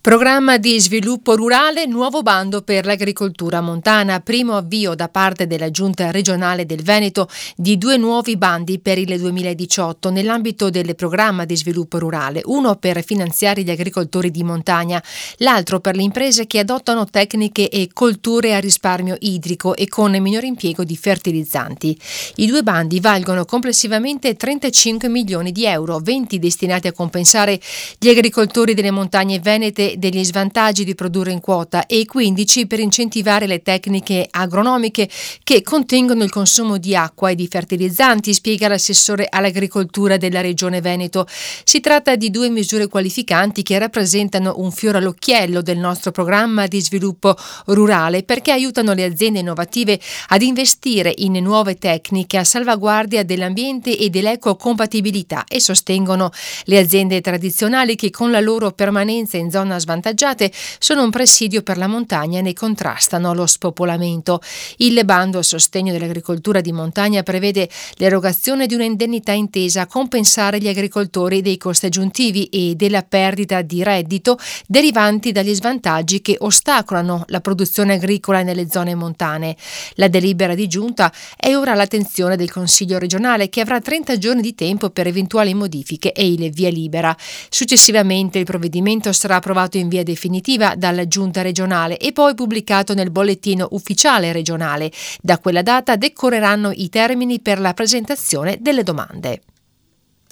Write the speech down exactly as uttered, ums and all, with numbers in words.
Programma di sviluppo rurale, nuovo bando per l'agricoltura montana, primo avvio da parte della Giunta regionale del Veneto di due nuovi bandi per il duemiladiciotto nell'ambito del programma di sviluppo rurale, uno per finanziare gli agricoltori di montagna, l'altro per le imprese che adottano tecniche e colture a risparmio idrico e con minore impiego di fertilizzanti. I due bandi valgono complessivamente trentacinque milioni di euro, venti destinati a compensare gli agricoltori delle montagne venete degli svantaggi di produrre in quota e quindici per incentivare le tecniche agronomiche che contengono il consumo di acqua e di fertilizzanti, spiega l'assessore all'agricoltura della Regione Veneto. Si tratta di due misure qualificanti che rappresentano un fiore all'occhiello del nostro programma di sviluppo rurale perché aiutano le aziende innovative ad investire in nuove tecniche a salvaguardia dell'ambiente e dell'ecocompatibilità e sostengono le aziende tradizionali che con la loro permanenza in zona svantaggiate sono un presidio per la montagna e ne contrastano lo spopolamento. Il bando a sostegno dell'agricoltura di montagna prevede l'erogazione di un'indennità intesa a compensare gli agricoltori dei costi aggiuntivi e della perdita di reddito derivanti dagli svantaggi che ostacolano la produzione agricola nelle zone montane. La delibera di giunta è ora all'attenzione del Consiglio regionale che avrà trenta giorni di tempo per eventuali modifiche e il via libera. Successivamente il provvedimento sarà approvato in via definitiva dalla Giunta regionale e poi pubblicato nel bollettino ufficiale regionale. Da quella data decorreranno i termini per la presentazione delle domande.